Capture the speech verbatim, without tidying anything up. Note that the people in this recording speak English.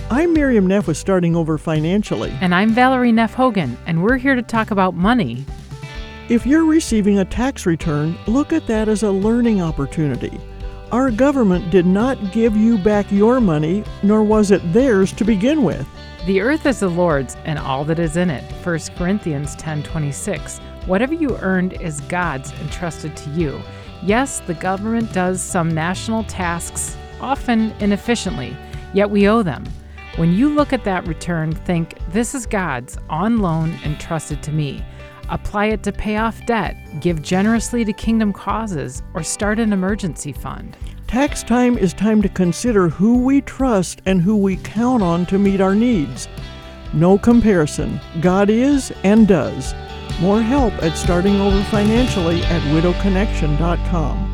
I'm Miriam Neff with Starting Over Financially. And I'm Valerie Neff Hogan, and we're here to talk about money. If you're receiving a tax return, look at that as a learning opportunity. Our government did not give you back your money, nor was it theirs to begin with. The earth is the Lord's and all that is in it. First Corinthians ten twenty-six. Whatever you earned is God's entrusted to you. Yes, the government does some national tasks, often inefficiently, yet we owe them. When you look at that return, think, this is God's, on loan, entrusted to me. Apply it to pay off debt, give generously to kingdom causes, or start an emergency fund. Tax time is time to consider who we trust and who we count on to meet our needs. No comparison. God is and does. More help at Starting Over Financially at widow connection dot com.